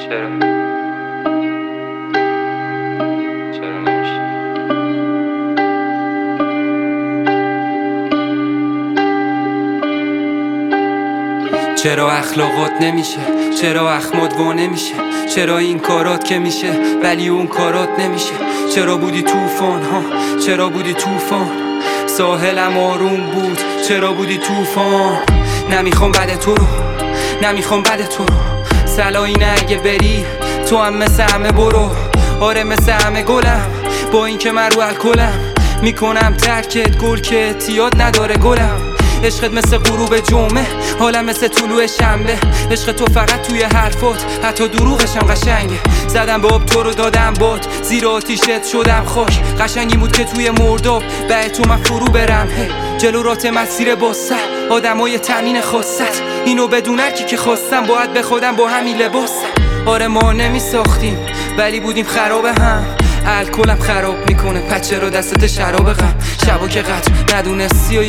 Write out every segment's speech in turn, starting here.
چرا نمیشه؟ چرا اخلاقات نمیشه؟ چرا اخمات وا نمیشه؟ چرا این کارات که میشه ولی اون کارات نمیشه؟ چرا بودی طوفان ها؟ چرا بودی طوفان؟ ساحلم آروم بود چرا بودی طوفان؟ نمیخوام بد تو رو، نمیخوام بد تو رو. صلاحی نه اگه بری تو هم مثل همه برو. آره مثل همه گلم، با این که من رو الکلم میکنم ترکت گل که احتیاط نداره گلم. عشقت مثل غروب جمعه، حالم مثل طلوع شنبه. عشق تو فقط توی حرفات، حتی دروغشم قشنگه. زدم به آب تو رو دادم باد، زیر آتیشت شدم خاک. قشنگی بود که توی مرداب به تو من فرو برم. جلو رات مسیر باسه آدمای تامین خواست، اینو بدون هرکی که خواستم باید به خودم با همین لباس. آره ما نمی ساختیم ولی بودیم خراب هم. الکلم خراب میکنه پچه رو دستت شراب غم. شبا که قدر ندونستی و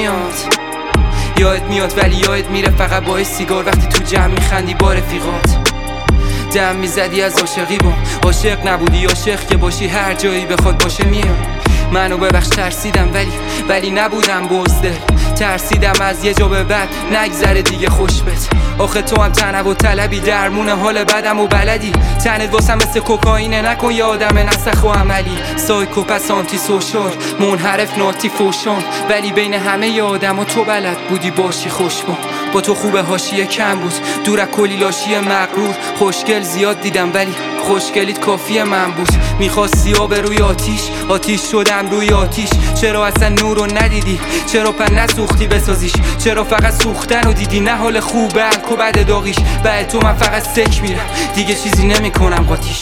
یادت میاد ولی یادت میره فقط با سیگار. وقتی تو جمع میخندی با رفیقات دم میزدی از عاشقی با عاشق نبودی. عاشق که باشی هر جایی بخواد باشه میام. منو ببخش ترسیدم ولی نبودم بزدل. ترسیدم از یه جا به بعد نگذره دیگه خوشبت. آخه تو هم تنوع طلبی درمون حال بدم و بلدی. تنت واسم مثل کوکائینه نکن یه آدم نسخ و عملی. سایکو پس آنتی سوشال منحرف ناتی فوشان. ولی بین همه ی آدم و تو بلد بودی باشی خوشبان. با تو خوبه حاشیه کم بود دور از کلی لاشی مغرور. خوشگل زیاد دیدم ولی خوشگلیت کافی من بود. میخواستی آب روی آتیش شدم روی آتیش. چرا اصلا نور رو ندیدی؟ چرا پن نسوختی بسازیش؟ چرا فقط سوختن رو دیدی نه حال خوبه الکو بعد داغیش؟ بعد تو من فقط سک میرم دیگه چیزی نمیکنم قاطیش.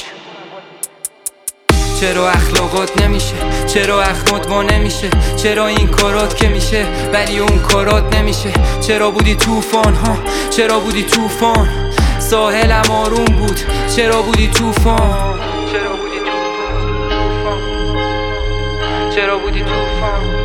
چرا اخلاقات نمیشه؟ چرا اخمات وا نمیشه؟ چرا این کارات که میشه ولی اون کارات نمیشه؟ چرا بودی طوفان ها؟ چرا بودی طوفان؟ ساحلم آروم بود چرا بودی طوفان؟ چرا بودی طوفان؟